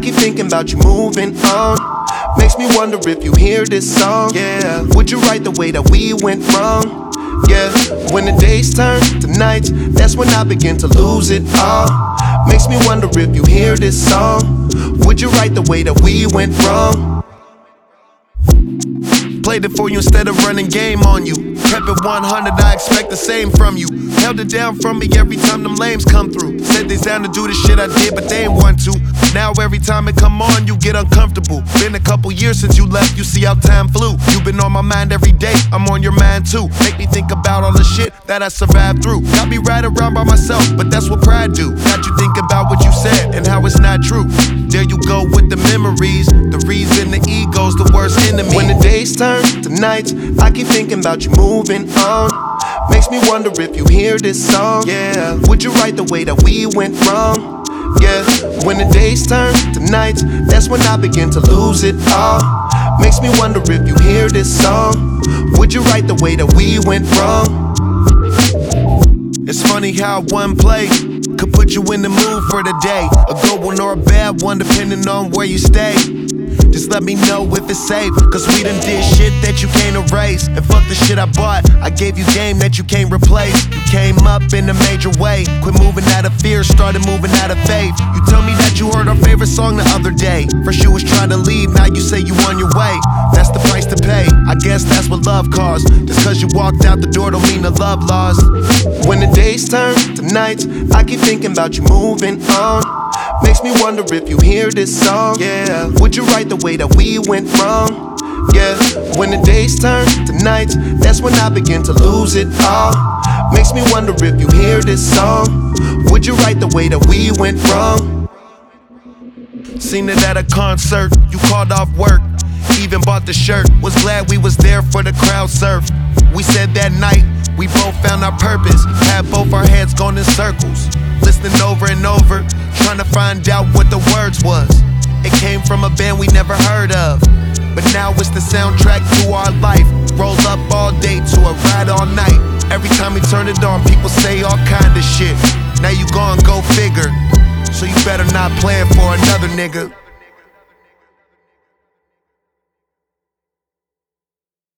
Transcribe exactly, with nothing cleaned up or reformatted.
keep thinking about you moving on. Makes me wonder if you hear this song. Yeah, would you write the way that we went wrong? Yeah, when the days turn to nights, that's when I begin to lose it all. Makes me wonder if you hear this song. Would you write the way that we went wrong? Played it for you instead of running game on you. Kept it one hundred, I expect the same from you. Held it down from me every time them lames come through. Said they down to do the shit I did, but they ain't want to. Now every time it come on, you get uncomfortable. Been a couple years since you left, you see how time flew. You been on my mind every day, I'm on your mind too. Make me think about all the shit that I survived through. Got me right around by myself, but that's what pride do. Got you think about what you said and how it's not true. There you go with the memories. The reason the ego's the worst enemy. When the days turn to nights, I keep thinking about you moving on. Makes me wonder if you hear this song. Yeah, would you write the way that we went wrong? Yeah, when the days turn to nights, that's when I begin to lose it all. Makes me wonder if you hear this song. Would you write the way that we went wrong? It's funny how one play could put you in the mood for the day. A good one or a bad one, depending on where you stay. Just let me know if it's safe, cause we done did shit that you can't erase. And fuck the shit I bought, I gave you game that you can't replace. You came up in a major way, quit moving out of fear, started moving out of faith. You tell me that you heard our favorite song the other day. First you was trying to leave, now you say you on your way. That's the price to pay, I guess that's what love costs. Just cause you walked out the door don't mean the love lost. When the days turn to nights, I keep thinking about you moving on. Makes me wonder if you hear this song. Yeah, would you write the way that we went wrong? Yeah, when the days turn to nights, that's when I begin to lose it all. Makes me wonder if you hear this song. Would you write the way that we went wrong? Seen it at a concert, you called off work, even bought the shirt. Was glad we was there for the crowd surf. We said that night, we both found our purpose. Had both our heads going in circles, listening over and over, trying to find out what the words was. It came from a band we never heard of, but now it's the soundtrack to our life. Roll up all day to a ride all night. Every time we turn it on, people say all kind of shit. Now you gon' go figure, so you better not plan for another nigga.